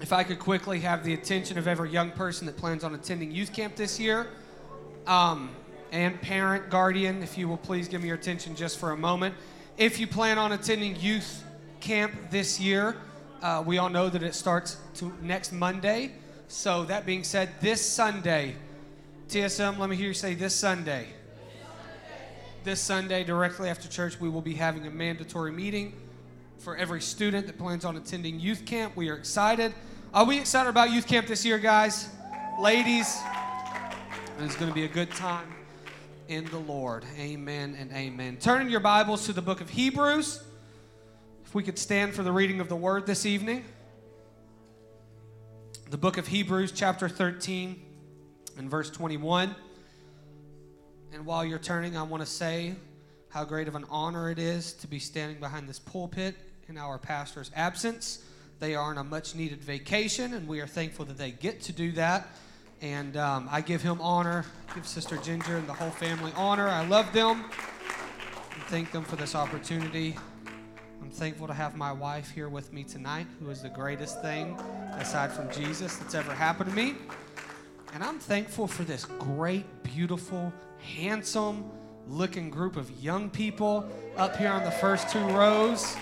if I could quickly have the attention of every young person that plans on attending youth camp this year, and parent, guardian, if you will please give me your attention just for a moment. If you plan on attending youth camp this year, we all know that it starts next Monday. So that being said, this Sunday, TSM, let me hear you say this Sunday. This Sunday, directly after church, we will be having a mandatory meeting for every student that plans on attending youth camp. We are excited. Are we excited about youth camp this year, guys? Ladies, it's going to be a good time in the Lord. Amen and amen. Turn in your Bibles to the book of Hebrews. If we could stand for the reading of the word this evening. The book of Hebrews, chapter 13 and verse 21. And while you're turning, I want to say how great of an honor it is to be standing behind this pulpit in our pastor's absence. They are on a much-needed vacation, and we are thankful that they get to do that. And I give him honor, give Sister Ginger and the whole family honor. I love them and thank them for this opportunity. I'm thankful to have my wife here with me tonight, who is the greatest thing, aside from Jesus, that's ever happened to me. And I'm thankful for this great, beautiful, handsome-looking group of young people up here on the first two rows.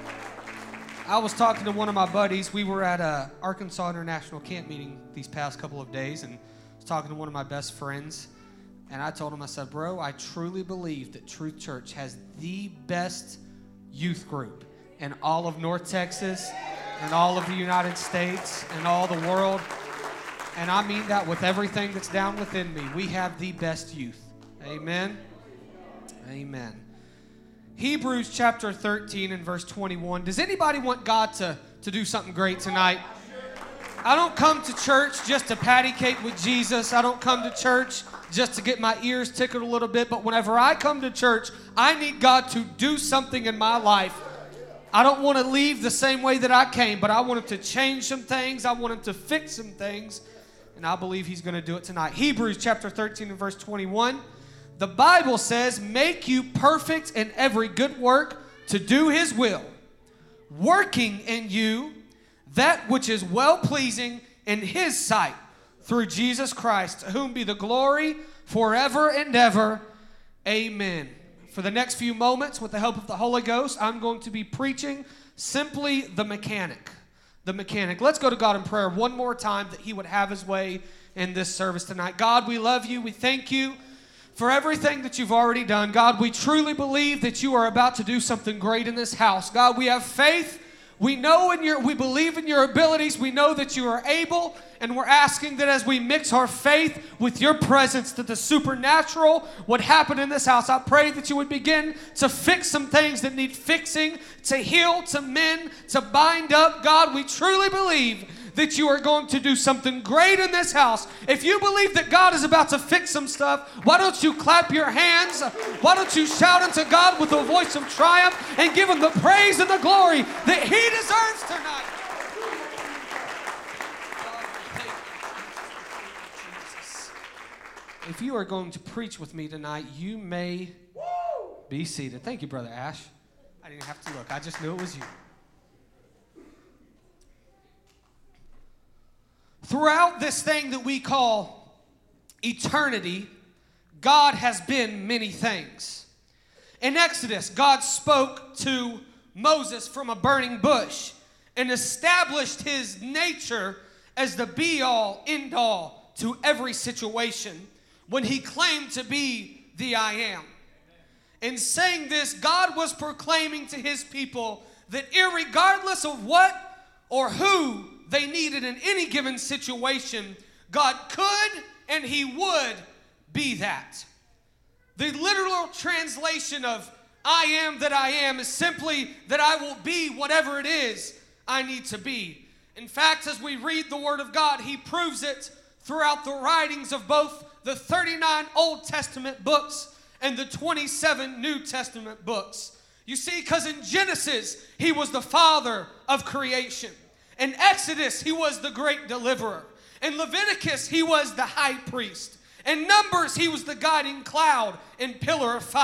I was talking to one of my buddies. We were at a Arkansas International Camp meeting these past couple of days, and I was talking to one of my best friends, and I told him, I said, bro, I truly believe that Truth Church has the best youth group in all of North Texas and all of the United States and all the world. And I mean that with everything that's down within me. We have the best youth. Amen. Amen. Hebrews chapter 13 and verse 21. Does anybody want God to do something great tonight? I don't come to church just to patty cake with Jesus. I don't come to church just to get my ears tickled a little bit. But whenever I come to church, I need God to do something in my life. I don't want to leave the same way that I came, but I want Him to change some things. I want Him to fix some things. And I believe He's going to do it tonight. Hebrews chapter 13 and verse 21. The Bible says, make you perfect in every good work to do His will, working in you that which is well-pleasing in His sight, through Jesus Christ, to whom be the glory forever and ever. Amen. For the next few moments, with the help of the Holy Ghost, I'm going to be preaching simply the mechanic. The mechanic. Let's go to God in prayer one more time that He would have His way in this service tonight. God, we love You. We thank You for everything that You've already done. God, we truly believe that You are about to do something great in this house. God, we have faith. We believe in Your abilities. We know that You are able, and we're asking that as we mix our faith with Your presence, that the supernatural would happen in this house. I pray that You would begin to fix some things that need fixing, to heal, to mend, to bind up. God, we truly believe that You are going to do something great in this house. If you believe that God is about to fix some stuff, why don't you clap your hands? Why don't you shout unto God with a voice of triumph and give Him the praise and the glory that He deserves tonight? If you are going to preach with me tonight, you may be seated. Thank you, Brother Ash. I didn't have to look. I just knew it was you. Throughout this thing that we call eternity, God has been many things. In Exodus, God spoke to Moses from a burning bush and established His nature as the be-all, end-all to every situation when He claimed to be the I Am. In saying this, God was proclaiming to His people that irregardless of what or who they needed in any given situation, God could and He would be that. The literal translation of I am that I am is simply that I will be whatever it is I need to be. In fact, as we read the Word of God, He proves it throughout the writings of both the 39 Old Testament books and the 27 New Testament books. You see, because in Genesis, He was the father of creation. In Exodus, He was the great deliverer. In Leviticus, He was the high priest. In Numbers, He was the guiding cloud and pillar of fire.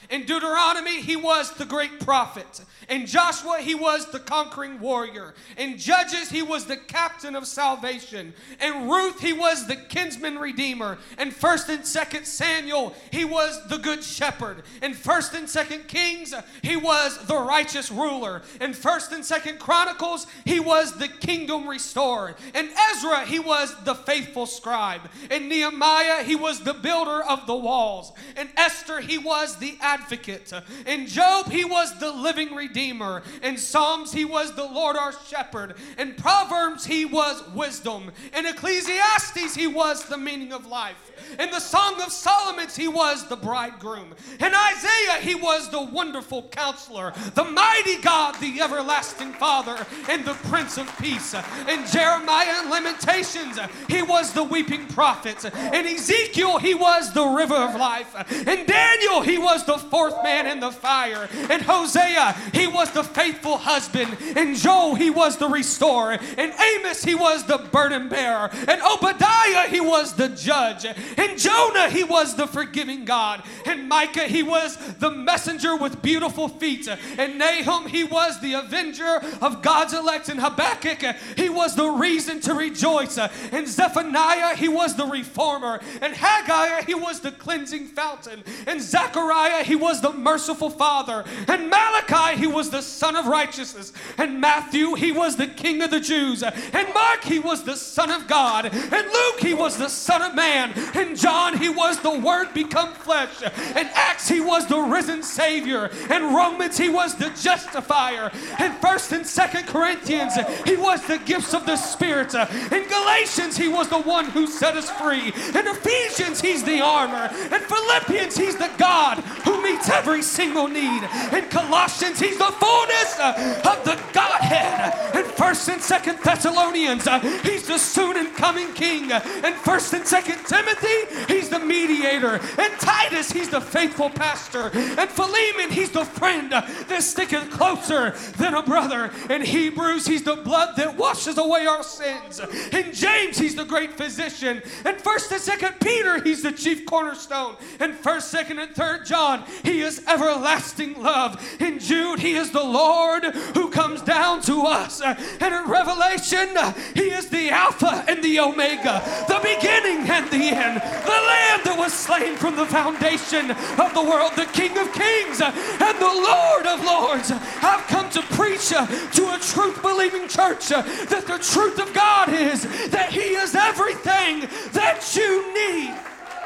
In Deuteronomy, he was the great prophet. In Joshua, he was the conquering warrior. In Judges, he was the captain of salvation. In Ruth, he was the kinsman redeemer. In 1st and 2nd Samuel, he was the good shepherd. In 1st and 2nd Kings, he was the righteous ruler. In 1st and 2nd Chronicles, he was the kingdom restorer. In Ezra, he was the faithful scribe. In Nehemiah, he was the builder of the walls. In Esther, he was the advocate. In Job, he was the living redeemer. In Psalms, he was the Lord our shepherd. In Proverbs, he was wisdom. In Ecclesiastes, he was the meaning of life. In the Song of Solomon, he was the bridegroom. In Isaiah, he was the wonderful counselor, the mighty God, the everlasting Father, and the Prince of Peace. In Jeremiah and Lamentations, he was the weeping prophet. In Ezekiel, he was the river of life. In Daniel, he was the fourth man in the fire. In Hosea, he was the faithful husband. In Joel, he was the restorer. In Amos, he was the burden bearer. In Obadiah, he was the judge. In Jonah, he was the forgiving God. In Micah, he was the messenger with beautiful feet. In Nahum, he was the avenger of God's elect. In Habakkuk, he was the reason to rejoice. In Zephaniah, he was the reformer. In Haggai, he was the cleansing fountain. In Zechariah, he was the merciful father. In Malachi, he was the son of righteousness. In Matthew, he was the king of the Jews. In Mark, he was the son of God. In Luke, he was the son of man. In John, he was the word become flesh. In Acts, he was the risen Savior. In Romans, he was the justifier. In 1st and 2nd Corinthians, he was the gifts of the Spirit. In Galatians, he was the one who set us free. In Ephesians, he's the armor. In Philippians, he's the God who meets every single need. In Colossians, he's the fullness of the Godhead. In 1st and 2nd Thessalonians, he's the soon and coming King. In 1st and 2nd Timothy, he's the mediator. In Titus, he's the faithful pastor. In Philemon, he's the friend that sticketh closer than a brother. In Hebrews, he's the blood that washes away our sins. In James, he's the great physician. In 1st and 2nd Peter, he's the chief cornerstone. In 1st, 2nd, and 3rd John, he is everlasting love. In Jude, he is the Lord who comes down to us. And in Revelation, he is the Alpha and the Omega, the beginning and the end, the Lamb that was slain from the foundation of the world, the King of kings and the Lord of lords. I've come to preach to a truth-believing church that the truth of God is that he is everything that you need.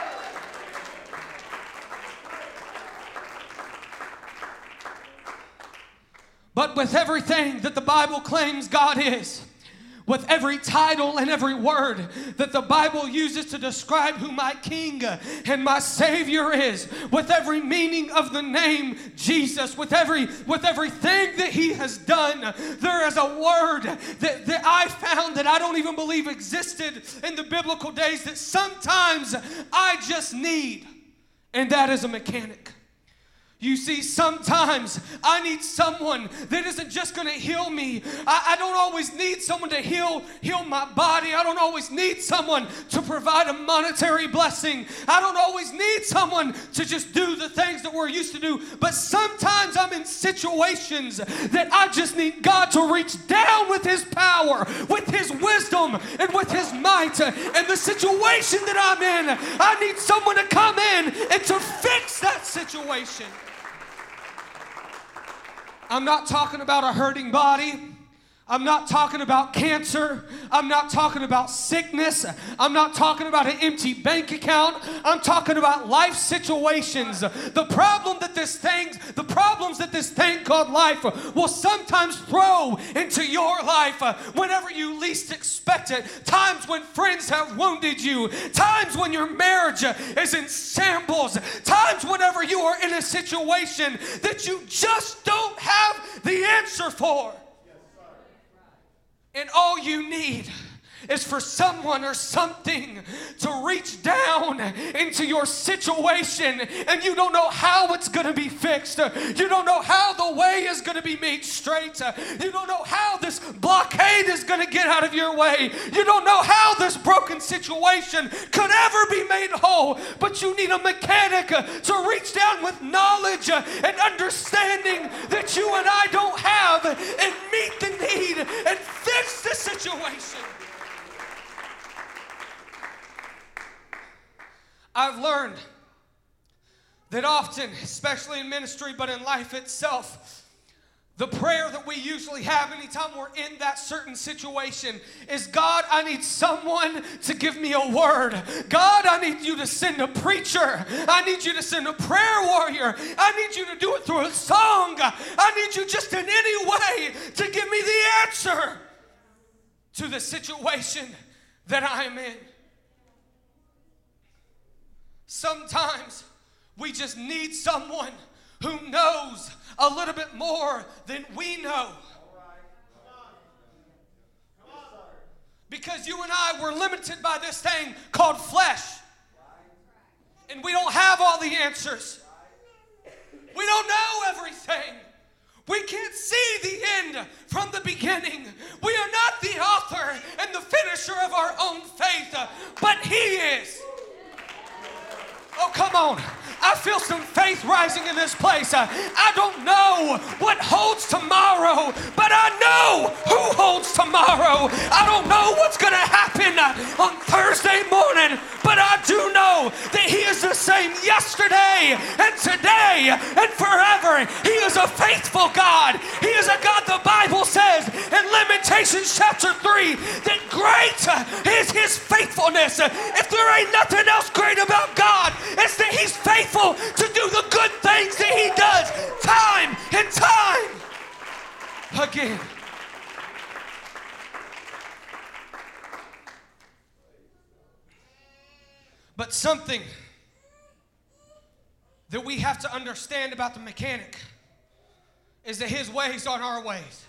But with everything that the Bible claims God is, with every title and every word that the Bible uses to describe who my King and my Savior is, with every meaning of the name Jesus, with everything that he has done, there is a word that I found that I don't even believe existed in the biblical days that sometimes I just need, and that is a mechanic. You see, sometimes I need someone that isn't just going to heal me. I don't always need someone to heal my body. I don't always need someone to provide a monetary blessing. I don't always need someone to just do the things that we're used to do. But sometimes I'm in situations that I just need God to reach down with his power, with his wisdom, and with his might. And the situation that I'm in, I need someone to come in and to fix that situation. I'm not talking about a hurting body. I'm not talking about cancer. I'm not talking about sickness. I'm not talking about an empty bank account. I'm talking about life situations. The problems that this thing called life will sometimes throw into your life whenever you least expect it. Times when friends have wounded you. Times when your marriage is in shambles. Times whenever you are in a situation that you just don't have the answer for. And all you need is for someone or something to reach down into your situation, and you don't know how it's going to be fixed. You don't know how the way is going to be made straight. You don't know how this blockade is going to get out of your way. You don't know how this broken situation could ever be made whole, but you need a mechanic to reach down with knowledge and understanding that you and I don't have, and meet the need and fix the situation. I've learned that often, especially in ministry, but in life itself, the prayer that we usually have anytime we're in that certain situation is, God, I need someone to give me a word. God, I need you to send a preacher. I need you to send a prayer warrior. I need you to do it through a song. I need you just in any way to give me the answer to the situation that I am in. Sometimes we just need someone who knows a little bit more than we know. Because you and I were limited by this thing called flesh. And we don't have all the answers. We don't know everything. We can't see the end from the beginning. We are not the author and the finisher of our own faith, but He is. Oh, come on. I feel some faith rising in this place. I don't know what holds tomorrow, but I know who holds tomorrow. I don't know what's going to happen on Thursday morning, but I do know that He is the same yesterday and today and forever. He is a faithful God. He is a God, the Bible says in Lamentations chapter 3, that great is His faithfulness. If there ain't nothing else great about God, it's that He's faithful to do the good things that He does time and time again. But something that we have to understand about the mechanic is that His ways aren't our ways.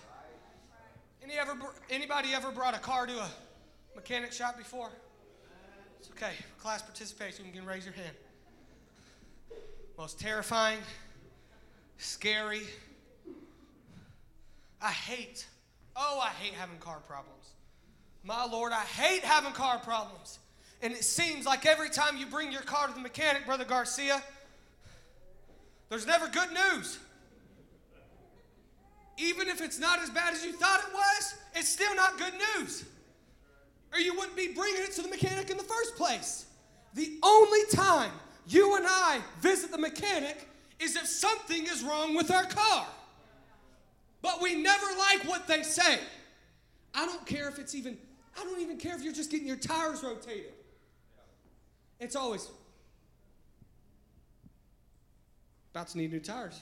Anybody ever brought a car to a mechanic shop before? It's okay. Class participation, you can raise your hand. Most terrifying, scary. I hate having car problems. My Lord, I hate having car problems. And it seems like every time you bring your car to the mechanic, Brother Garcia, there's never good news. Even if it's not as bad as you thought it was, it's still not good news. Or you wouldn't be bringing it to the mechanic in the first place. The only time you and I visit the mechanic is if something is wrong with our car. But we never like what they say. I don't even care if you're just getting your tires rotated. It's always about to need new tires.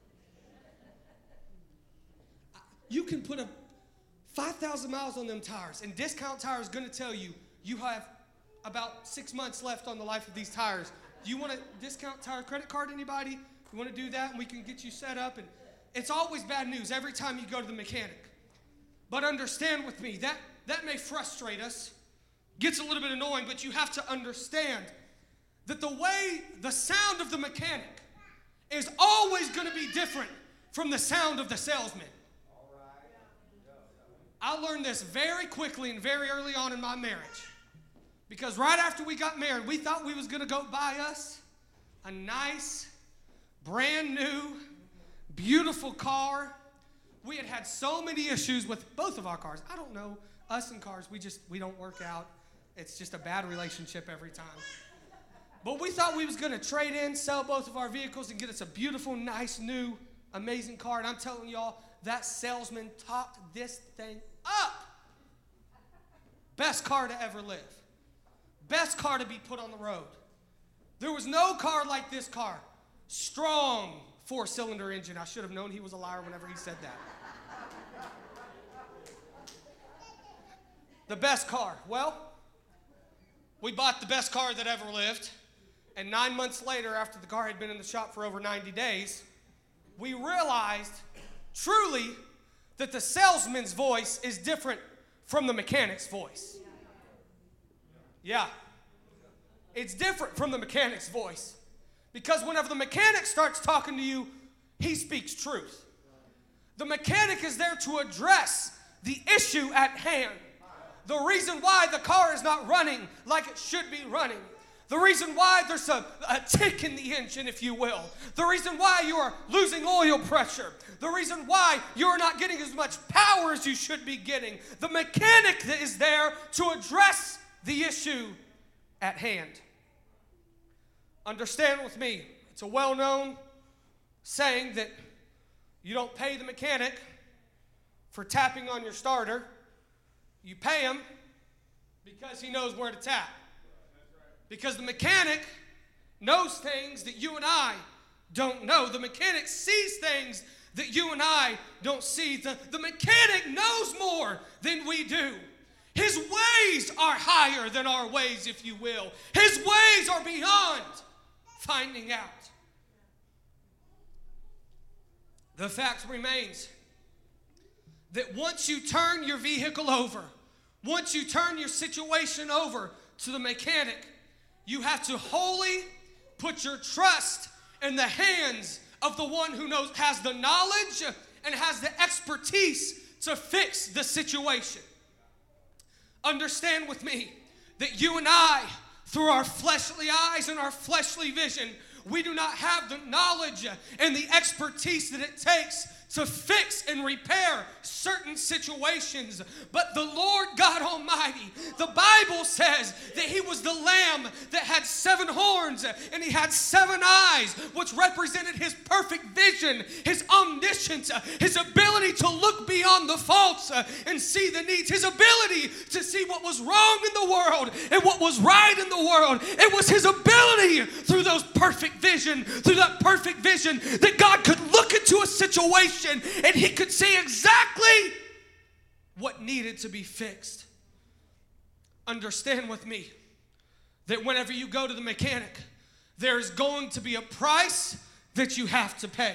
You can put 5,000 miles on them tires, and Discount Tire is going to tell you you have about 6 months left on the life of these tires. Do you want a Discount Tire credit card, anybody? You want to do that, and we can get you set up? And it's always bad news every time you go to the mechanic. But understand with me, that may frustrate us, gets a little bit annoying, but you have to understand that the sound of the mechanic is always going to be different from the sound of the salesman. I learned this very quickly and very early on in my marriage. Because right after we got married, we thought we was going to go buy us a nice, brand new, beautiful car. We had so many issues with both of our cars. I don't know, us and cars, we don't work out. It's just a bad relationship every time. But we thought we was going to trade in, sell both of our vehicles, and get us a beautiful, nice, new, amazing car. And I'm telling y'all, that salesman talked this thing up. Best car to ever live. Best car to be put on the road. There was no car like this car. Strong 4-cylinder engine. I should have known he was a liar whenever he said that. The best car. Well, we bought the best car that ever lived. And 9 months later, after the car had been in the shop for over 90 days, we realized truly that the salesman's voice is different from the mechanic's voice. Yeah. It's different from the mechanic's voice. Because whenever the mechanic starts talking to you, he speaks truth. The mechanic is there to address the issue at hand. The reason why the car is not running like it should be running. The reason why there's a tick in the engine, if you will. The reason why you are losing oil pressure. The reason why you're not getting as much power as you should be getting. The mechanic that is there to address the issue at hand. Understand with me, it's a well-known saying that you don't pay the mechanic for tapping on your starter. You pay him because he knows where to tap. Because the mechanic knows things that you and I don't know. The mechanic sees things that you and I don't see. The mechanic knows more than we do. His ways are higher than our ways, if you will. His ways are beyond finding out. The fact remains that once you turn your vehicle over, once you turn your situation over to the mechanic, you have to wholly put your trust in the hands of the one who has the knowledge and has the expertise to fix the situation. Understand with me that you and I, through our fleshly eyes and our fleshly vision, we do not have the knowledge and the expertise that it takes to fix and repair certain situations. But the Lord God Almighty, the Bible says that He was the Lamb that had 7 horns and He had 7 eyes, which represented His perfect vision, His omniscience, His ability to look beyond the faults and see the needs, His ability to see what was wrong in the world and what was right in the world. It was His ability through that perfect vision, that God could look into a situation and He could see exactly what needed to be fixed. Understand with me that whenever you go to the mechanic, there is going to be a price that you have to pay.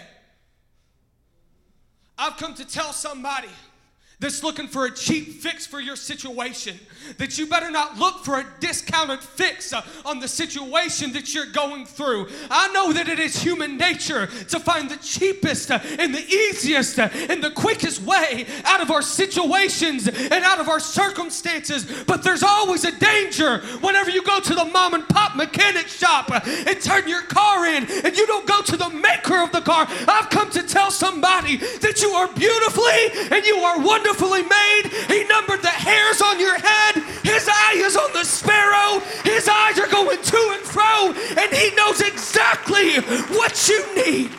I've come to tell somebody that's looking for a cheap fix for your situation that you better not look for a discounted fix on the situation that you're going through. I know that it is human nature to find the cheapest and the easiest and the quickest way out of our situations and out of our circumstances, but there's always a danger whenever you go to the mom and pop mechanic shop and turn your car in and you don't go to the maker of the car. I've come to tell somebody that you are beautifully and you are wonderfully made. He numbered the hairs on your head. His eye is on the sparrow. His eyes are going to and fro, and He knows exactly what you need.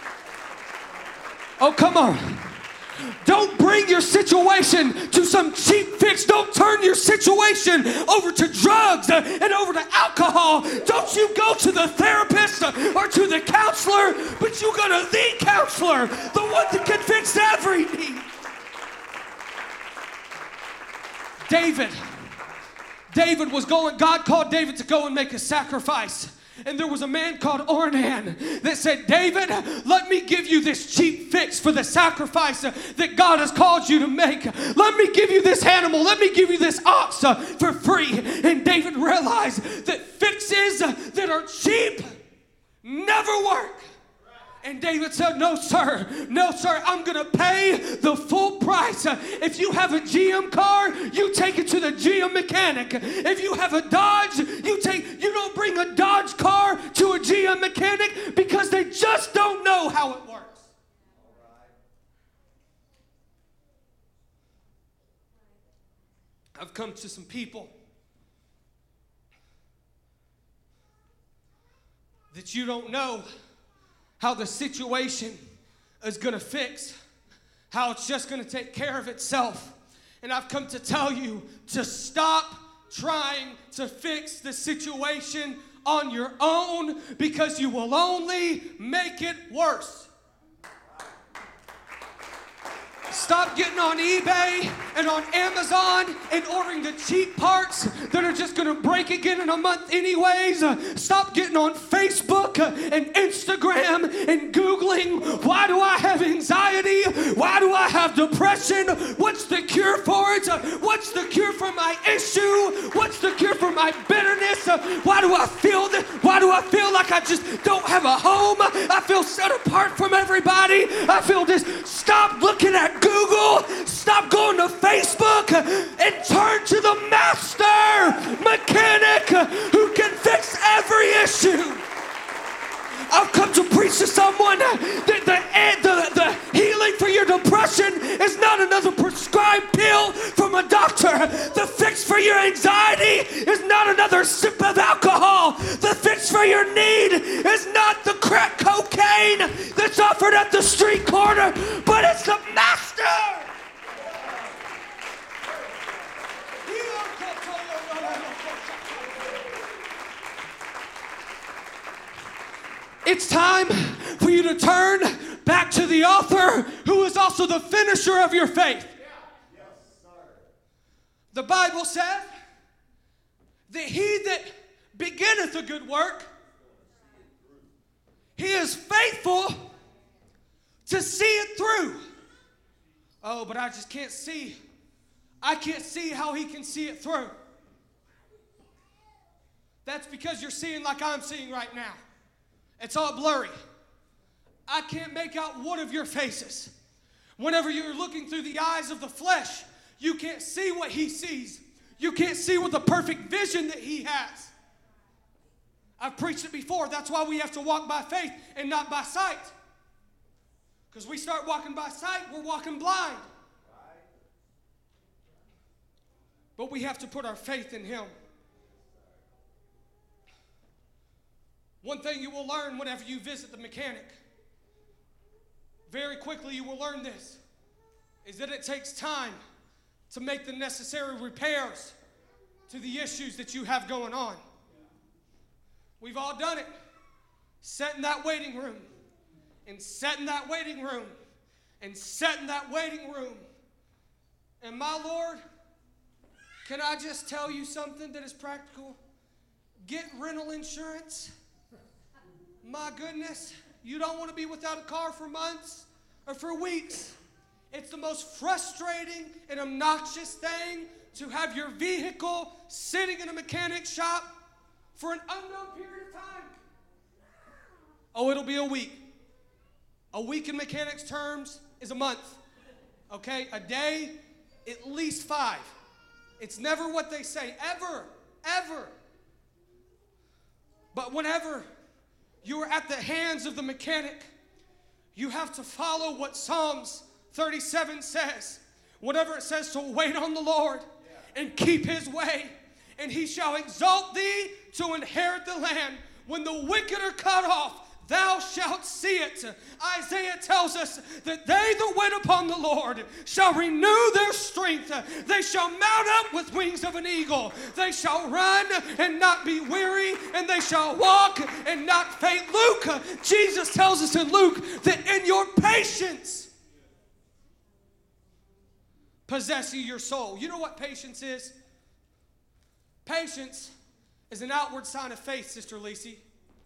Oh, come on. Don't bring your situation to some cheap fix. Don't turn your situation over to drugs and over to alcohol. Don't you go to the therapist or to the counselor, but you go to the counselor, the one that can fix every need. David was going, God called David to go and make a sacrifice. And there was a man called Ornan that said, David, let me give you this cheap fix for the sacrifice that God has called you to make. Let me give you this animal. Let me give you this ox for free. And David realized that fixes that are cheap never work. And David said, no, sir, I'm going to pay the full price. If you have a GM car, you take it to the GM mechanic. If you have a Dodge, you don't bring a Dodge car to a GM mechanic because they just don't know how it works. I've come to some people that you don't know how the situation is going to fix, how it's just going to take care of itself. And I've come to tell you to stop trying to fix the situation on your own because you will only make it worse. Stop getting on eBay and on Amazon and ordering the cheap parts that are just going to break again in a month anyways. Stop getting on Facebook and Instagram and Googling, why do I have anxiety? Why do I have depression? What's the cure for it? What's the cure for my issue? What's the cure for my bitterness? Why do I feel this? Why do I feel like I just don't have a home? I feel set apart from everybody. I feel this. Stop looking at Google. Stop going to Facebook and turn to the master mechanic who can fix every issue. I've come to preach to someone that the healing for your depression is not another prescribed pill from a doctor. The fix for your anxiety is not another sip of alcohol. The fix for your need is not the crack cocaine that's offered at the street corner, but it's the master. It's time for you to turn back to the author who is also the finisher of your faith. Yes, sir. The Bible says that he that beginneth a good work, he is faithful to see it through. Oh, but I just can't see. I can't see how he can see it through. That's because you're seeing like I'm seeing right now. It's all blurry. I can't make out one of your faces. Whenever you're looking through the eyes of the flesh, you can't see what he sees. You can't see what the perfect vision that he has. I've preached it before. That's why we have to walk by faith and not by sight. Because we start walking by sight, we're walking blind. But we have to put our faith in him. One thing you will learn whenever you visit the mechanic, very quickly you will learn this, is that it takes time to make the necessary repairs to the issues that you have going on. We've all done it. Sat in that waiting room, and sat in that waiting room, and sat in that waiting room. And my Lord, can I just tell you something that is practical? Get rental insurance. My goodness, you don't want to be without a car for months or for weeks. It's the most frustrating and obnoxious thing to have your vehicle sitting in a mechanic shop for an unknown period of time. Oh, it'll be a week. A week in mechanics terms is a month. Okay? A day, at least 5. It's never what they say, ever. But whenever you are at the hands of the mechanic, you have to follow what Psalms 37 says. Whatever it says to wait on the Lord and keep his way, and he shall exalt thee to inherit the land. When the wicked are cut off, thou shalt see it. Isaiah tells us that they that wait upon the Lord shall renew their strength. They shall mount up with wings of an eagle. They shall run and not be weary, and they shall walk and not faint. Jesus tells us in Luke that in your patience possess ye your soul. You know what patience is? Patience is an outward sign of faith, Sister Lacey.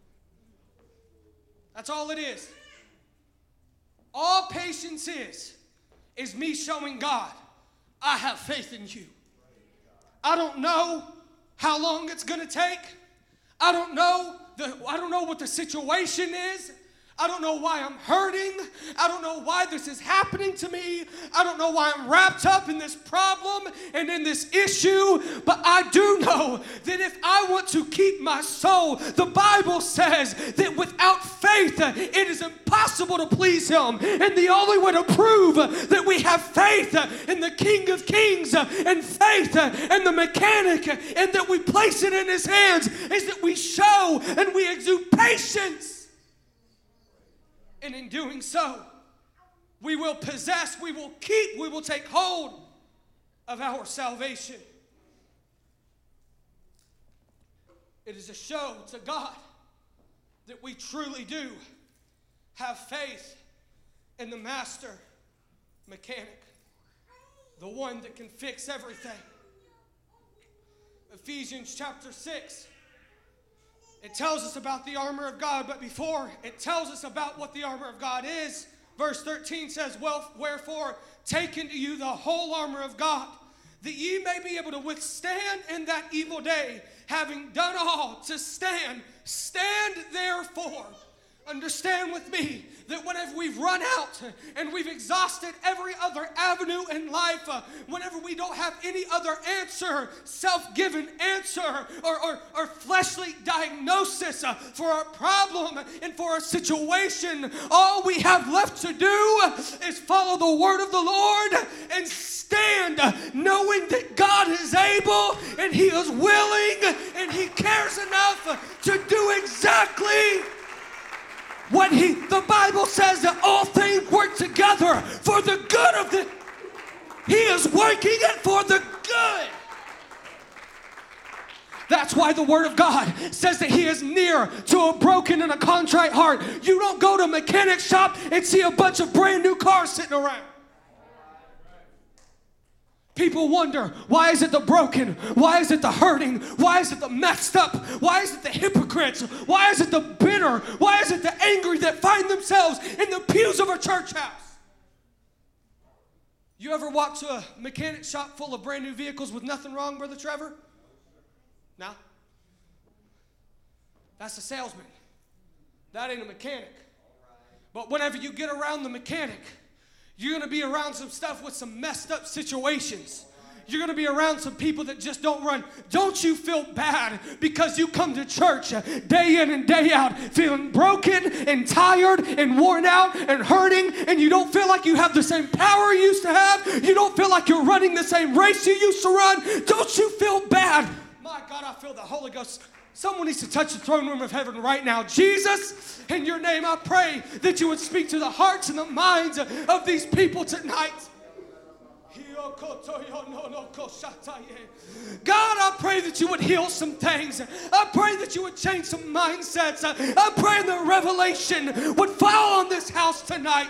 That's all it is. All patience is me showing God, I have faith in you. I don't know how long it's going to take. I don't know what the situation is. I don't know why I'm hurting. I don't know why this is happening to me. I don't know why I'm wrapped up in this problem and in this issue. But I do know that if I want to keep my soul, the Bible says that without faith, it is impossible to please him. And the only way to prove that we have faith in the King of Kings and faith in the mechanic and that we place it in his hands is that we show and we exude patience. And in doing so, we will possess, we will keep, we will take hold of our salvation. It is a show to God that we truly do have faith in the Master mechanic, the one that can fix everything. Ephesians chapter 6. It tells us about the armor of God, but before it tells us about what the armor of God is, verse 13 says, well, wherefore, take unto you the whole armor of God, that ye may be able to withstand in that evil day, having done all to stand. Stand therefore. Understand with me that whenever we've run out and we've exhausted every other avenue in life, whenever we don't have any other answer, self-given answer or fleshly diagnosis for our problem and for our situation, all we have left to do is follow the word of the Lord and stand knowing that God is able and He is willing and He cares enough to do exactly what the Bible says, that all things work together for the good of the. He is working it for the good. That's why the Word of God says that He is near to a broken and a contrite heart. You don't go to a mechanic shop and see a bunch of brand new cars sitting around. People wonder, why is it the broken? Why is it the hurting? Why is it the messed up? Why is it the hypocrites? Why is it the bitter? Why is it the angry that find themselves in the pews of a church house? You ever walk to a mechanic shop full of brand new vehicles with nothing wrong, Brother Trevor? No? That's a salesman. That ain't a mechanic. But whenever you get around the mechanic, you're going to be around some stuff with some messed up situations. You're going to be around some people that just don't run. Don't you feel bad because you come to church day in and day out feeling broken and tired and worn out and hurting, and you don't feel like you have the same power you used to have. You don't feel like you're running the same race you used to run. Don't you feel bad? My God, I feel the Holy Ghost. Someone needs to touch the throne room of heaven right now. Jesus, in your name I pray that you would speak to the hearts and the minds of these people tonight. God, I pray that you would heal some things. I pray that you would change some mindsets. I pray that revelation would fall on this house tonight.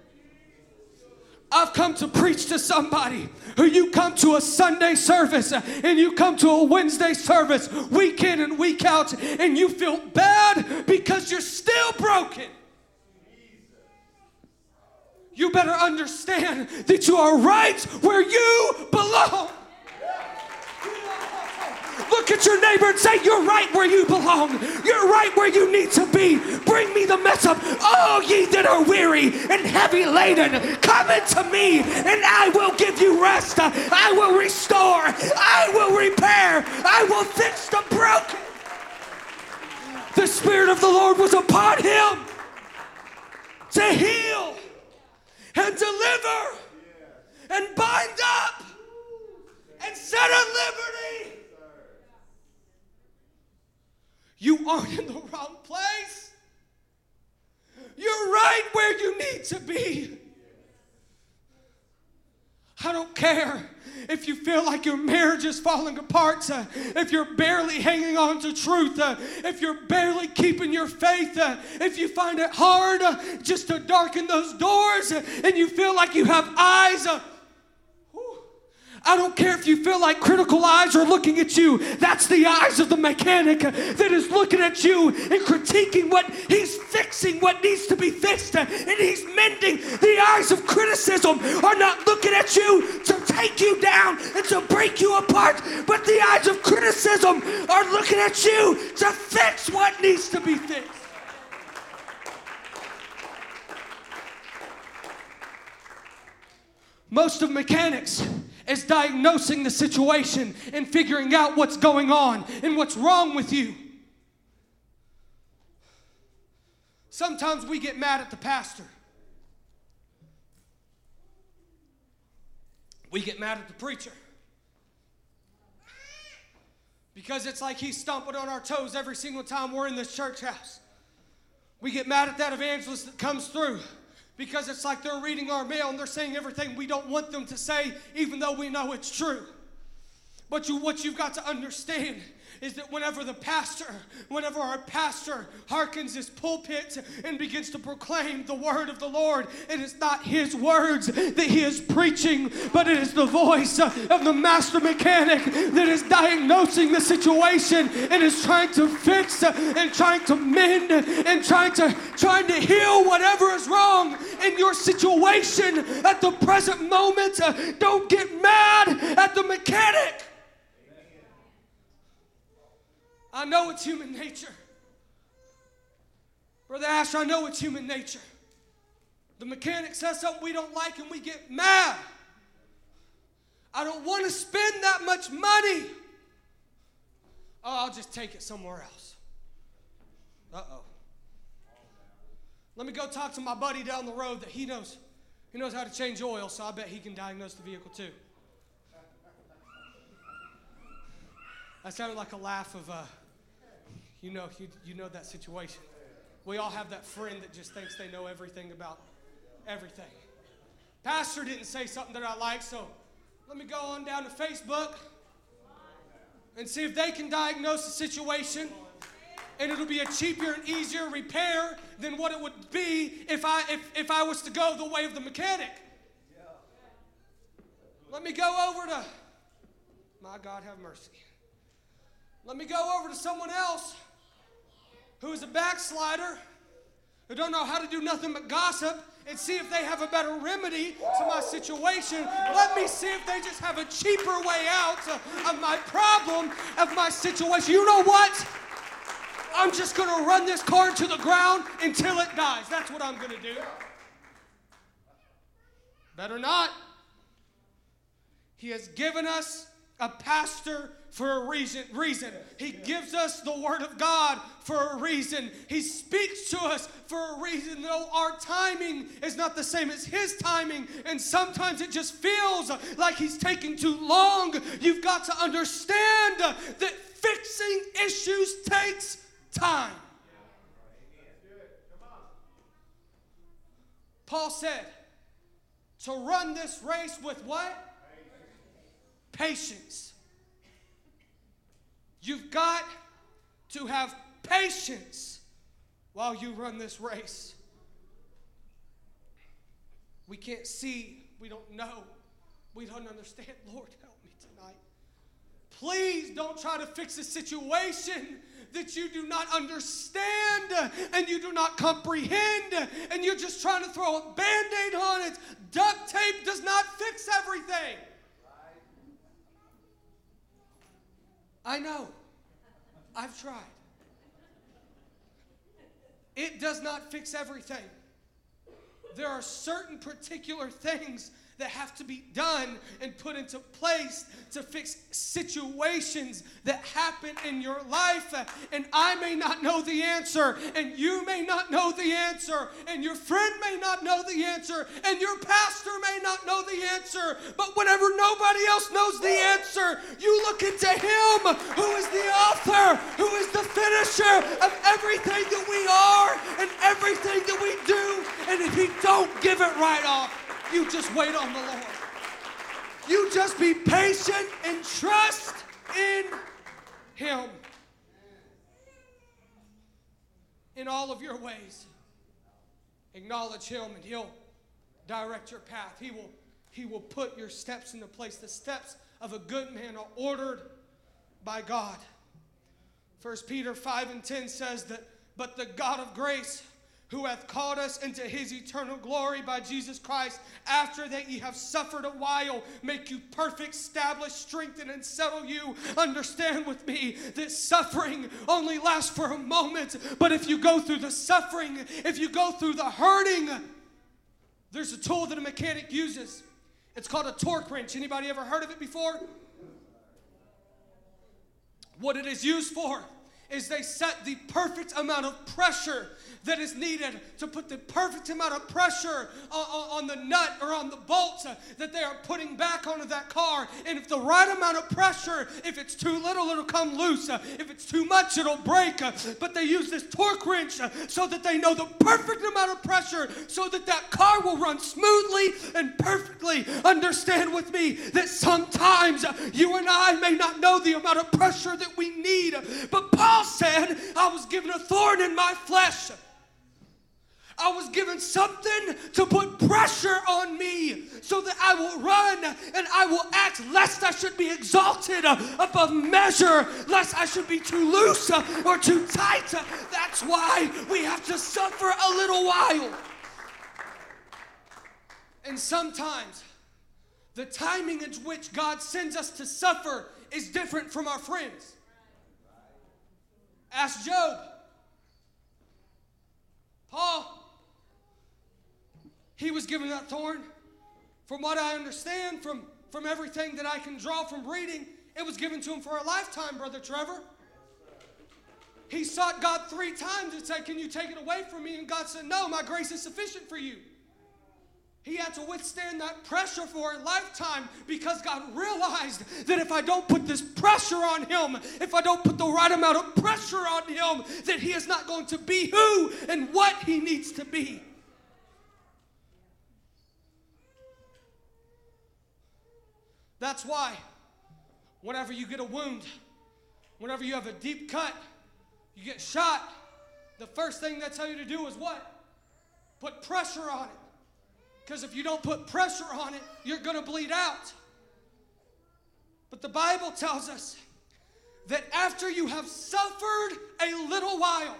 I've come to preach to somebody who you come to a Sunday service and you come to a Wednesday service week in and week out and you feel bad because you're still broken. You better understand that you are right where you belong. Look at your neighbor and say, you're right where you belong. You're right where you need to be. Bring me the mess up. All ye that are weary and heavy laden, come into me and I will give you rest. I will restore. I will repair. I will fix the broken. The Spirit of the Lord was upon him to heal and deliver and bind up and set at liberty. You aren't in the wrong place. You're right where you need to be. I don't care if you feel like your marriage is falling apart, if you're barely hanging on to truth, if you're barely keeping your faith, if you find it hard just to darken those doors and you feel like you have eyes. I don't care if you feel like critical eyes are looking at you. That's the eyes of the mechanic that is looking at you and critiquing what he's fixing, what needs to be fixed, and he's mending. The eyes of criticism are not looking at you to take you down and to break you apart, but the eyes of criticism are looking at you to fix what needs to be fixed. Most of mechanics is diagnosing the situation and figuring out what's going on and what's wrong with you. Sometimes we get mad at the pastor. We get mad at the preacher. Because it's like he's stomping on our toes every single time we're in this church house. We get mad at that evangelist that comes through. Because it's like they're reading our mail and they're saying everything we don't want them to say, even though we know it's true. But what you've got to understand is that whenever our pastor hearkens his pulpit and begins to proclaim the word of the Lord, it is not his words that he is preaching, but it is the voice of the master mechanic that is diagnosing the situation and is trying to fix and trying to mend and trying to heal whatever is wrong in your situation at the present moment. Don't get mad at the mechanic. I know it's human nature. Brother Ash, I know it's human nature. The mechanic says something we don't like and we get mad. I don't want to spend that much money. Oh, I'll just take it somewhere else. Uh-oh. Let me go talk to my buddy down the road that he knows how to change oil, so I bet he can diagnose the vehicle too. That sounded like a laugh of, you know that situation. We all have that friend that just thinks they know everything about everything. Pastor didn't say something that I like, so let me go on down to Facebook and see if they can diagnose the situation. And it'll be a cheaper and easier repair than what it would be if I was to go the way of the mechanic. Let me go over to, my God have mercy. Let me go over to someone else who is a backslider, who don't know how to do nothing but gossip, and see if they have a better remedy to my situation. Let me see if they just have a cheaper way out of my problem, of my situation. You know what? I'm just going to run this car to the ground until it dies. That's what I'm going to do. Better not. He has given us a pastor for a reason. He gives us the word of God for a reason. He speaks to us for a reason, though our timing is not the same as his timing, and sometimes it just feels like he's taking too long. You've got to understand that fixing issues takes time. Paul said to run this race with what? Patience. You've got to have patience while you run this race. We can't see, we don't know, we don't understand. Lord, help me tonight. Please don't try to fix a situation that you do not understand and you do not comprehend, and you're just trying to throw a Band-Aid on it. Duct tape does not fix everything. I know. I've tried. It does not fix everything. There are certain particular things that have to be done and put into place to fix situations that happen in your life. And I may not know the answer, and you may not know the answer, and your friend may not know the answer, and your pastor may not know the answer. But whenever nobody else knows the answer, you look into him who is the author, who is the finisher of everything that we are and everything that we do. And if he don't give it right off, you just wait on the Lord. You just be patient and trust in him. In all of your ways, acknowledge him and he'll direct your path. He will put your steps into place. The steps of a good man are ordered by God. 1 Peter 5:10 says that, but the God of grace, who hath called us into his eternal glory by Jesus Christ, after that ye have suffered a while, make you perfect, establish, strengthen, and settle you. Understand with me that suffering only lasts for a moment, but if you go through the suffering, if you go through the hurting, there's a tool that a mechanic uses. It's called a torque wrench. Anybody ever heard of it before? What it is used for is they set the perfect amount of pressure that is needed to put the perfect amount of pressure on the nut or on the bolt that they are putting back onto that car. And if the right amount of pressure, if it's too little, it'll come loose. If it's too much, it'll break. But they use this torque wrench so that they know the perfect amount of pressure so that that car will run smoothly and perfectly. Understand with me that sometimes you and I may not know the amount of pressure that we need. But Paul said, I was given a thorn in my flesh. I was given something to put pressure on me so that I will run and I will act lest I should be exalted above measure, lest I should be too loose or too tight. That's why we have to suffer a little while. And sometimes the timing in which God sends us to suffer is different from our friends. Ask Job. Paul, he was given that thorn. From what I understand, from everything that I can draw from reading, it was given to him for a lifetime, Brother Trevor. He sought God 3 times and said, can you take it away from me? And God said, no, my grace is sufficient for you. He had to withstand that pressure for a lifetime because God realized that if I don't put this pressure on him, if I don't put the right amount of pressure on him, that he is not going to be who and what he needs to be. That's why whenever you get a wound, whenever you have a deep cut, you get shot, the first thing they tell you to do is what? Put pressure on it. Because if you don't put pressure on it, you're going to bleed out. But the Bible tells us that after you have suffered a little while,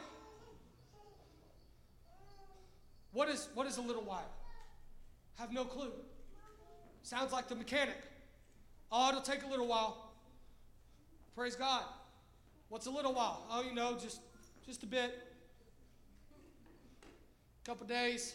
what is a little while? Have no clue. Sounds like the mechanic. Oh, it'll take a little while. Praise God. What's a little while? Oh, just a bit. A couple days.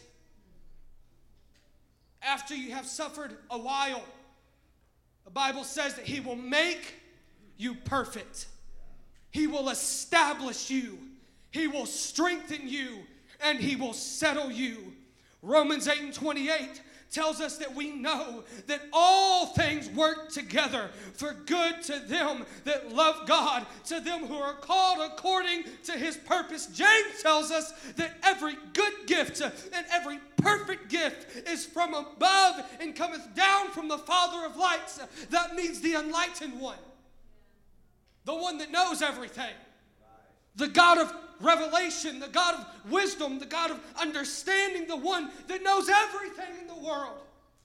After you have suffered a while, the Bible says that he will make you perfect. He will establish you. He will strengthen you, and he will settle you. Romans 8:28 tells us that we know that all things work together for good to them that love God, to them who are called according to his purpose. James tells us that every good gift and every perfect gift is from above and cometh down from the Father of lights. That means the enlightened one, the one that knows everything, the God of revelation, the God of wisdom, the God of understanding, the one that knows everything in the world.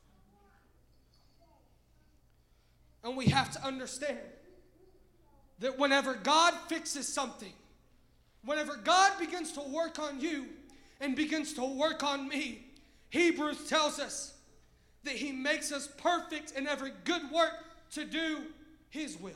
And we have to understand that whenever God fixes something, whenever God begins to work on you and begins to work on me, Hebrews tells us that he makes us perfect in every good work to do his will.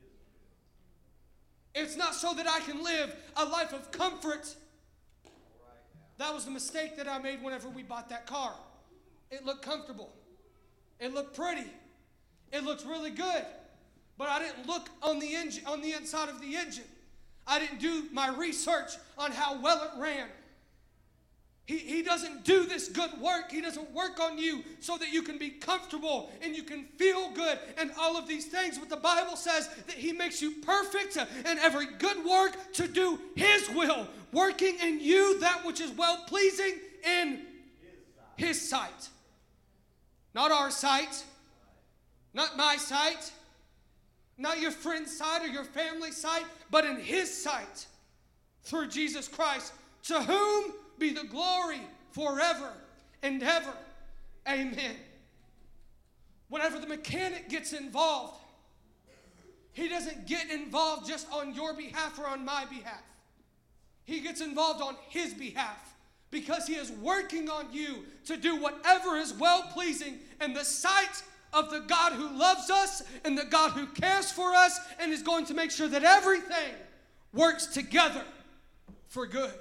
It's not so that I can live a life of comfort. That was the mistake that I made whenever we bought that car. It looked comfortable. It looked pretty. It looked really good. But I didn't look on the engine, on the inside of the engine. I didn't do my research on how well it ran. He doesn't do this good work. He doesn't work on you so that you can be comfortable and you can feel good and all of these things. But the Bible says that he makes you perfect in every good work to do his will, working in you that which is well-pleasing in his sight. Not our sight, not my sight, not your friend's sight or your family's sight, but in his sight through Jesus Christ, to whom be the glory forever and ever. Amen. Whenever the mechanic gets involved, he doesn't get involved just on your behalf or on my behalf. He gets involved on his behalf because he is working on you to do whatever is well-pleasing in the sight of the God who loves us and the God who cares for us and is going to make sure that everything works together for good.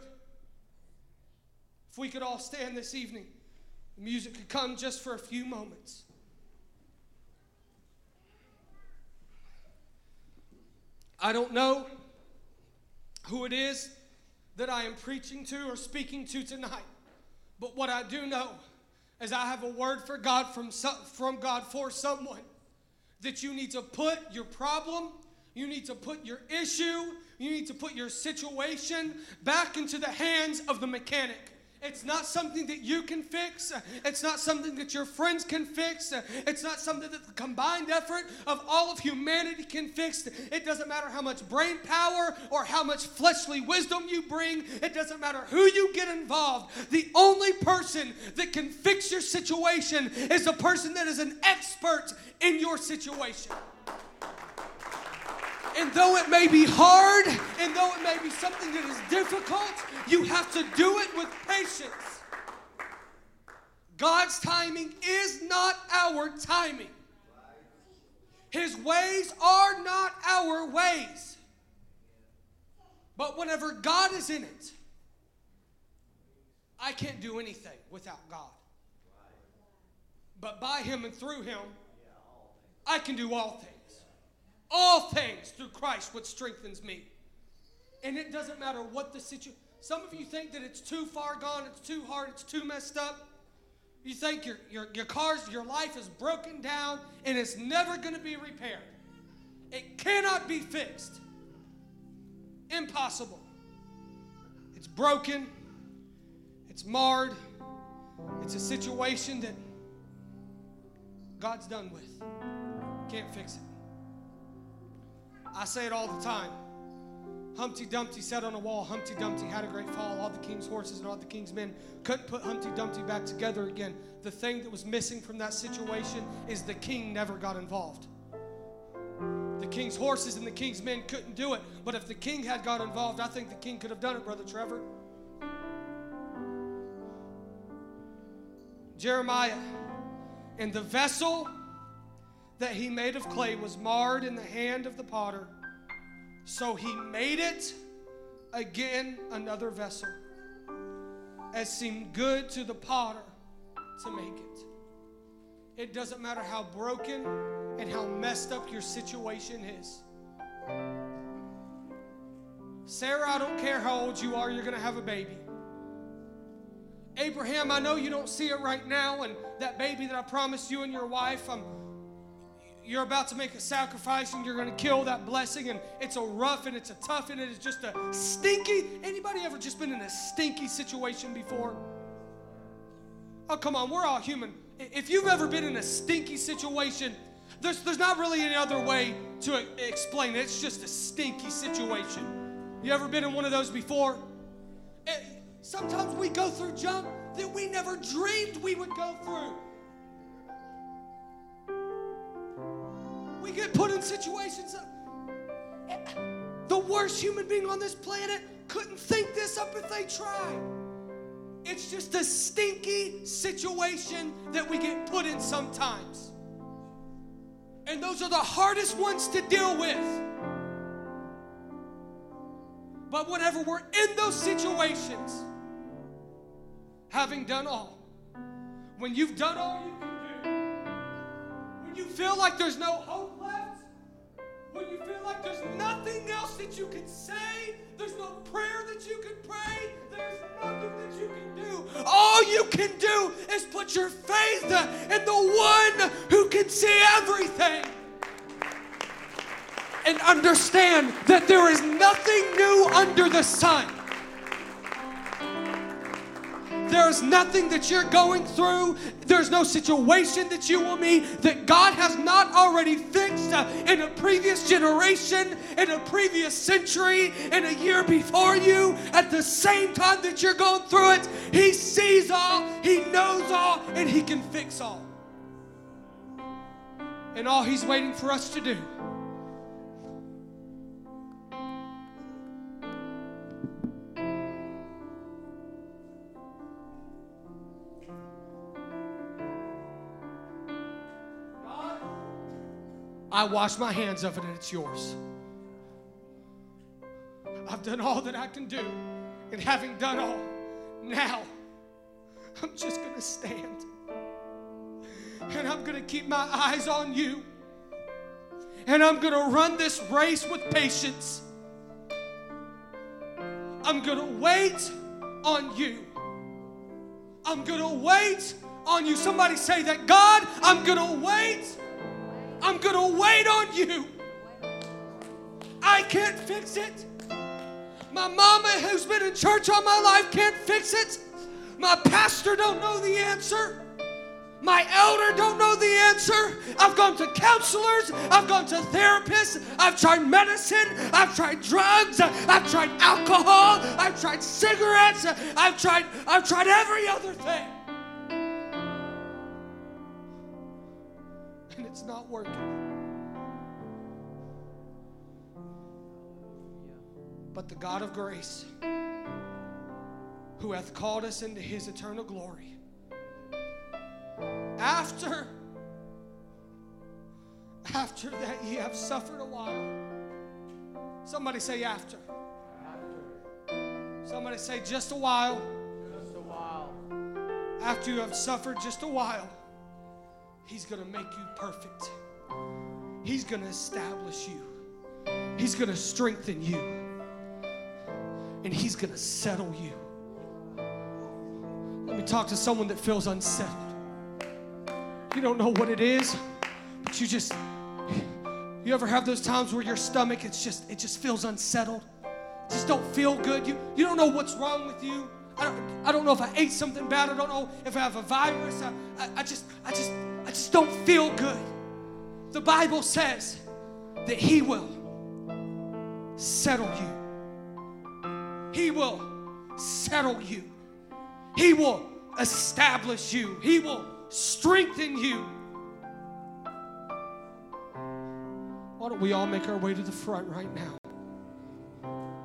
If we could all stand this evening, the music could come just for a few moments. I don't know who it is that I am preaching to or speaking to tonight. But what I do know is I have a word for God from God for someone, that you need to put your problem, you need to put your issue, you need to put your situation back into the hands of the mechanic. It's not something that you can fix. It's not something that your friends can fix. It's not something that the combined effort of all of humanity can fix. It doesn't matter how much brain power or how much fleshly wisdom you bring. It doesn't matter who you get involved. The only person that can fix your situation is a person that is an expert in your situation. And though it may be hard, and though it may be something that is difficult, you have to do it with patience. God's timing is not our timing. His ways are not our ways. But whenever God is in it, I can't do anything without God. But by Him and through Him, I can do all things. All things through Christ, which strengthens me. And it doesn't matter what the situation. Some of you think that it's too far gone, it's too hard, it's too messed up. You think your life is broken down and it's never going to be repaired. It cannot be fixed. Impossible. It's broken. It's marred. It's a situation that God's done with. Can't fix it. I say it all the time. Humpty Dumpty sat on a wall. Humpty Dumpty had a great fall. All the king's horses and all the king's men couldn't put Humpty Dumpty back together again. The thing that was missing from that situation is the king never got involved. The king's horses and the king's men couldn't do it. But if the king had got involved, I think the king could have done it, Brother Trevor. Jeremiah, and the vessel that he made of clay was marred in the hand of the potter. So he made it again another vessel, as seemed good to the potter to make it. It doesn't matter how broken and how messed up your situation is. Sarah, I don't care how old you are, you're going to have a baby. Abraham, I know you don't see it right now, and that baby that I promised you and your wife, you're about to make a sacrifice and you're going to kill that blessing, and it's a rough and it's a tough and it is just a stinky. Anybody ever just been in a stinky situation before? Oh, come on, we're all human. If you've ever been in a stinky situation, there's not really any other way to explain it. It's just a stinky situation. You ever been in one of those before? Sometimes we go through junk that we never dreamed we would go through. We get put in situations. The worst human being on this planet couldn't think this up if they tried. It's just a stinky situation that we get put in sometimes. And those are the hardest ones to deal with. But whenever we're in those situations, having done all, when you've done all you can do, when you feel like there's no hope left, when you feel like there's nothing else that you can say, there's no prayer that you can pray, there's nothing that you can do. All you can do is put your faith in the one who can see everything. And understand that there is nothing new under the sun. There is nothing that you're going through. There's no situation that you will meet that God has not already fixed in a previous generation, in a previous century, in a year before you. At the same time that you're going through it, He sees all, He knows all, and He can fix all. And all He's waiting for us to do I wash my hands of it and it's yours. I've done all that I can do. And having done all, now I'm just going to stand. And I'm going to keep my eyes on you. And I'm going to run this race with patience. I'm going to wait on you. I'm going to wait on you. Somebody say that. God, I'm going to wait. I'm going to wait on you. I can't fix it. My mama who's been in church all my life can't fix it. My pastor don't know the answer. My elder don't know the answer. I've gone to counselors. I've gone to therapists. I've tried medicine. I've tried drugs. I've tried alcohol. I've tried cigarettes. I've tried every other thing. And it's not working. But the God of grace, who hath called us into his eternal glory, after that ye have suffered a while. Somebody say after. Somebody say just a while. Just a while. After you have suffered just a while, he's going to make you perfect. He's going to establish you. He's going to strengthen you. And he's going to settle you. Let me talk to someone that feels unsettled. You don't know what it is, but you ever have those times where your stomach, it just feels unsettled? It just don't feel good. You don't know what's wrong with you. I don't know if I ate something bad. I don't know if I have a virus. I just don't feel good. The Bible says that he will settle you. He will settle you. He will establish you. He will strengthen you. Why don't we all make our way to the front right now?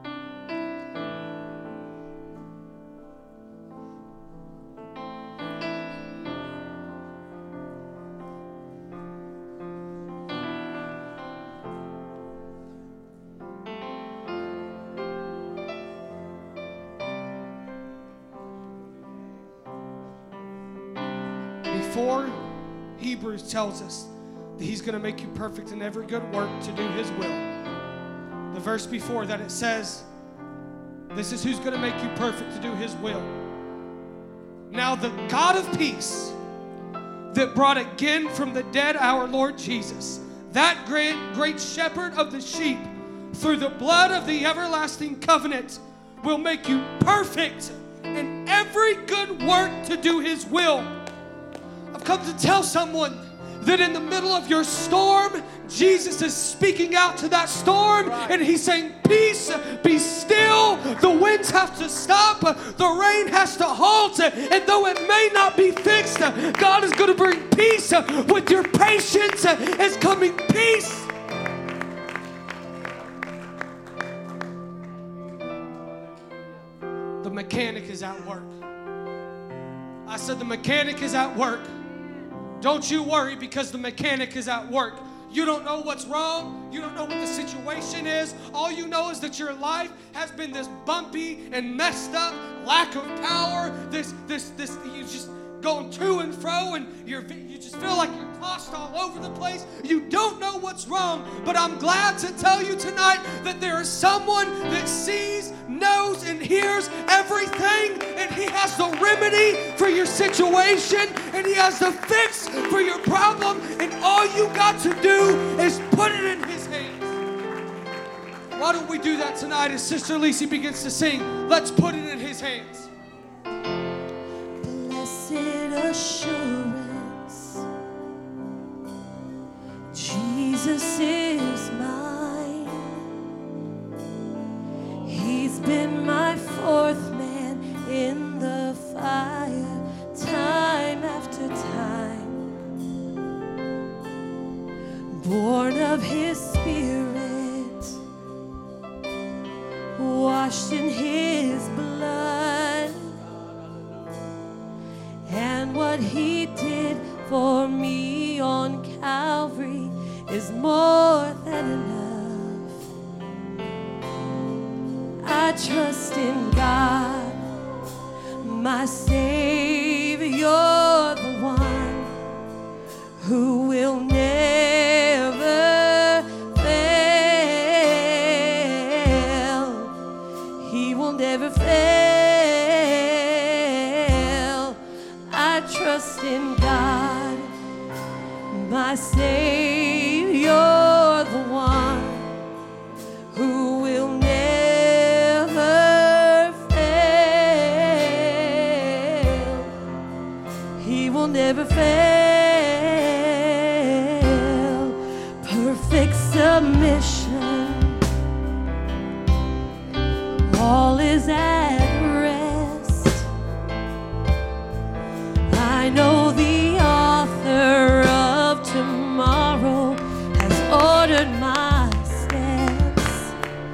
Before Hebrews tells us that he's going to make you perfect in every good work to do his will, the verse before that, it says, this is who's going to make you perfect to do his will. Now the God of peace that brought again from the dead our Lord Jesus, that great shepherd of the sheep, through the blood of the everlasting covenant, will make you perfect in every good work to do his will. I've come to tell someone that in the middle of your storm, Jesus is speaking out to that storm, and he's saying, peace, be still. The winds have to stop. The rain has to halt. And though it may not be fixed, God is going to bring peace with your patience. Is coming peace. The mechanic is at work. I said the mechanic is at work. Don't you worry, because the mechanic is at work. You don't know what's wrong. You don't know what the situation is. All you know is that your life has been this bumpy and messed up, lack of power, this you just going to and fro, and you just feel like you're tossed all over the place. You don't know what's wrong, but I'm glad to tell you tonight that there is someone that sees, knows, and hears everything, and he has the remedy for your situation, and he has the fix for your problem, and all you got to do is put it in his hands. Why don't we do that tonight as Sister Lisi begins to sing? Let's put it in his hands. Blessed assurance, Jesus is mine. He's been my fourth man in the fire, time after time. Born of his spirit, washed in his blood. And what he did for me on Calvary is more than enough. I trust in God, my Savior, the one who will never fail. He will never never fail. I trust in God, my Savior, the one who will never fail. He will never fail. Perfect submission, all is at rest. I know the author of tomorrow has ordered my steps.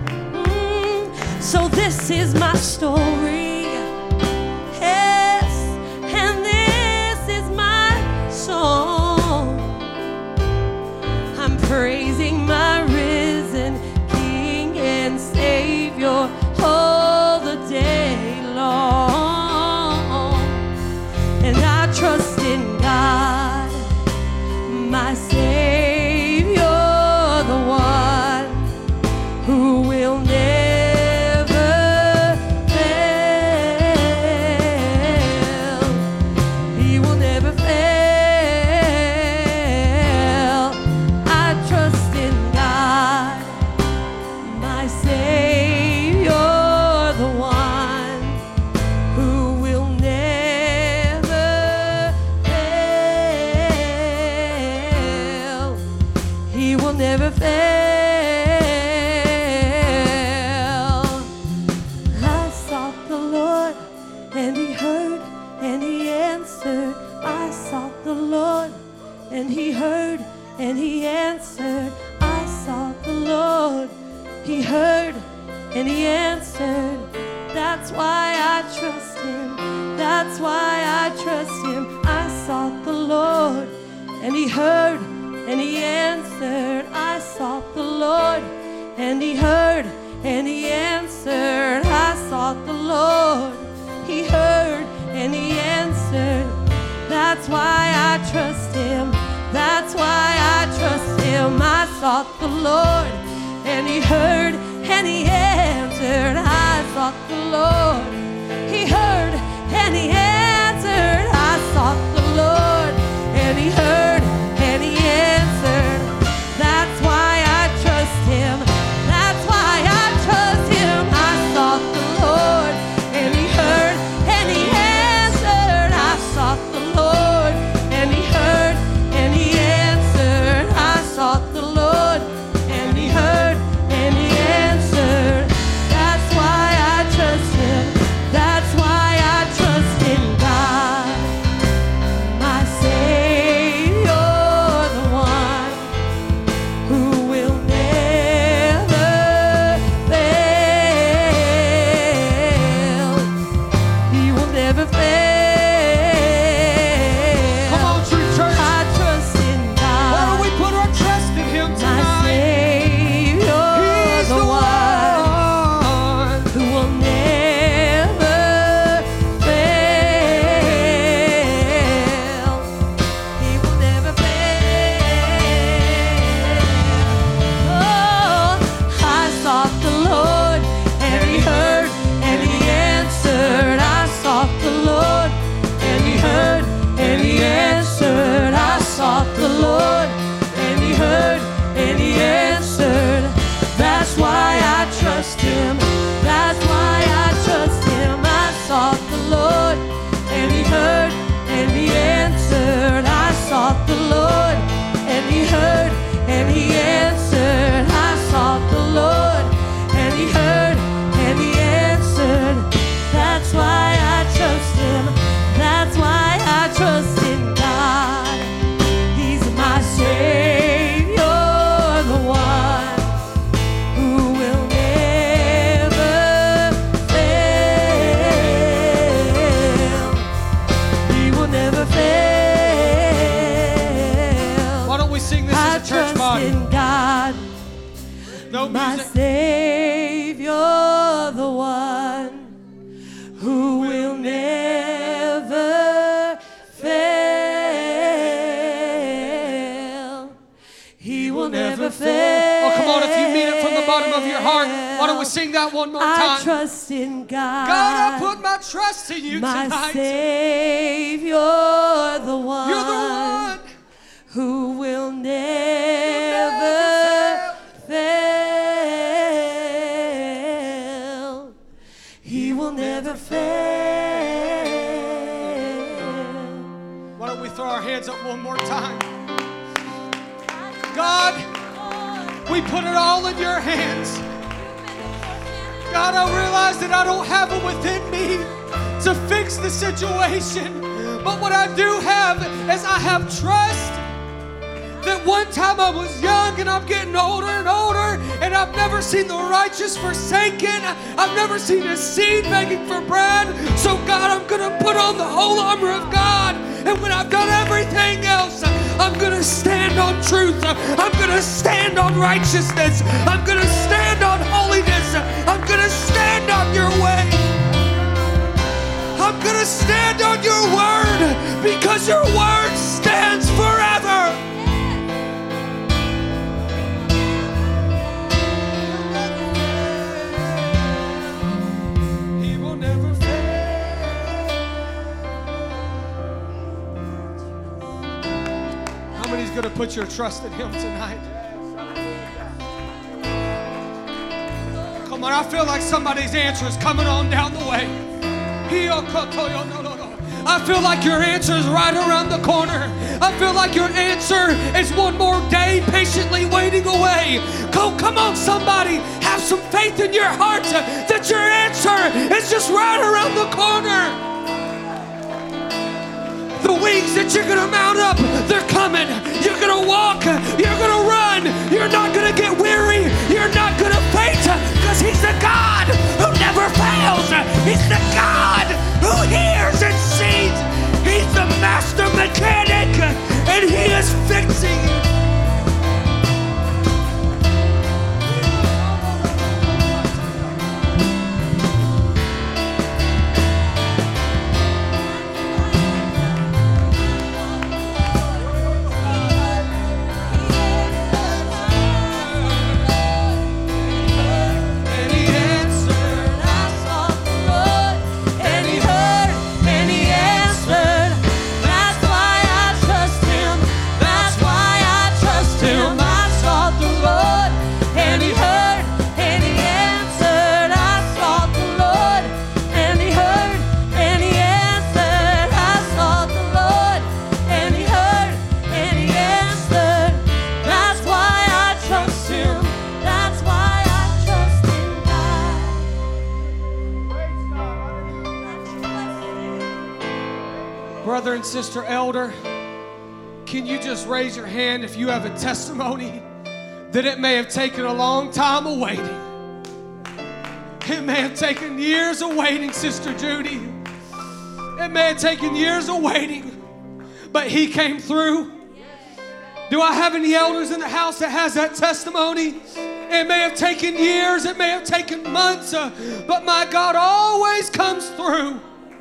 So this is my story, yes, and this is my song. I'm praising my risen King and Savior all the day long. And I trust in God, my Savior, the one who will never fail. He will never fail. I trust in God, my Savior, the one who will never fail. He will never fail. I sought the Lord, and He heard, and He answered. I sought the Lord, and He heard, and He answered. I sought the Lord, He heard, and He answered. That's why I trust Him. That's why I trust Him. I sought the Lord, and He heard, and He answered. I sought the Lord, and He heard, and He answered. I sought the Lord, He heard, and He answered. That's why I trust Him. That's why I trust Him. I sought the Lord, and He heard, and He answered. I sought the Lord, He heard, and He answered. I sought the Lord, and He heard, and He answered. That's why I trust Him. That's why I trust Him. I sought the Lord, and He heard, and He answered. I sought the Lord, and He heard, and He answered. I sought the Lord, and He heard, and He answered. That's why I trust Him. That's why I trust in God, my Savior, the one who will never fail. He will never fail. Come on, true church. I trust in Why God, don't we put our trust in Him my tonight? Savior, He's the the one one. who will never fail. He will never fail. Oh, I sought the Lord, and He heard, and He answered. I sought the Lord, and He heard, and He answered. I sought the Lord, and He heard, and He answered. That's why I trust Him. That's why I trust Him. I sought the Lord, and He heard, and He answered. I sought the Lord, and He heard, and He answered. I sought the Lord, and He heard, and He answered. That's why I trust Him. That's why I trust in God. He's my Savior, the one who will never fail. He will never fail. Why don't we sing this I as a church trust body? in God, No my music. Savior, the one who will never fail. He will never fail. Oh, come on, if you mean it from the bottom bottom of your heart. Why don't we sing that one more I time? trust in God. God, I put my trust in you my tonight. Savior, the one. You're the one who will never fail. He will never fail. Why don't we throw our hands up one more time? God, we put it all in your hands. God, I realize that I don't have it within me to fix the situation. But what I do have is I have trust that one time I was young and I'm getting older and older, and I've never seen the righteous forsaken. I've never seen a seed begging for bread. So God, I'm going to put on the whole armor of God. And when I've done everything else, I'm going to stand on truth. I'm going to stand on righteousness. I'm going to stand on holiness. I'm going to stand on your way. I'm going to stand on your word because your word stands forever. He will never fail. How many's going to put your trust in him tonight? Come on, I feel like somebody's answer is coming on down the way. I feel like your answer is right around the corner. I feel like your answer is one more day patiently waiting away. Come on, somebody. Have some faith in your heart that your answer is just right around the corner. The wings that you're going to mount up, they're coming. You're going to walk. You're going to run. You're not going to get weary. You're not going to faint because he's the God who never fails. He's the God who hears and sees. He's the master mechanic, and he is fixing it. Brother and sister elder, can you just raise your hand if you have a testimony that it may have taken a long time of waiting? It may have taken years of waiting, Sister Judy. It may have taken years of waiting, but he came through. Do I have any elders in the house that has that testimony? It may have taken years, it may have taken months, but my God always comes through.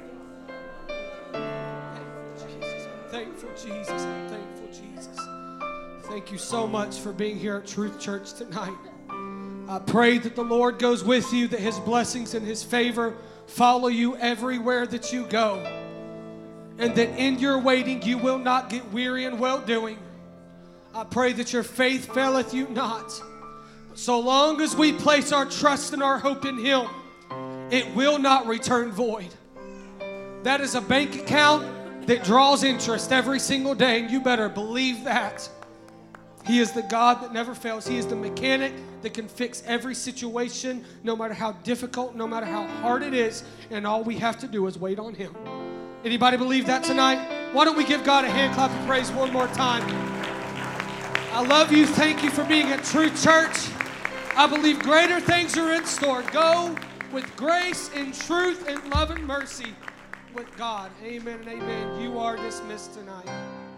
Thankful, Jesus. I'm thankful, Jesus. Thank you so much for being here at Truth Church tonight. I pray that the Lord goes with you, that his blessings and his favor follow you everywhere that you go, and that in your waiting you will not get weary in well-doing. I pray that your faith faileth you not. But so long as we place our trust and our hope in him, it will not return void. That is a bank account that draws interest every single day, and you better believe that. He is the God that never fails. He is the mechanic that can fix every situation, no matter how difficult, no matter how hard it is, and all we have to do is wait on him. Anybody believe that tonight? Why don't we give God a hand clap of praise one more time? I love you. Thank you for being at Truth Church. I believe greater things are in store. Go with grace and truth and love and mercy with God. Amen and amen. You are dismissed tonight.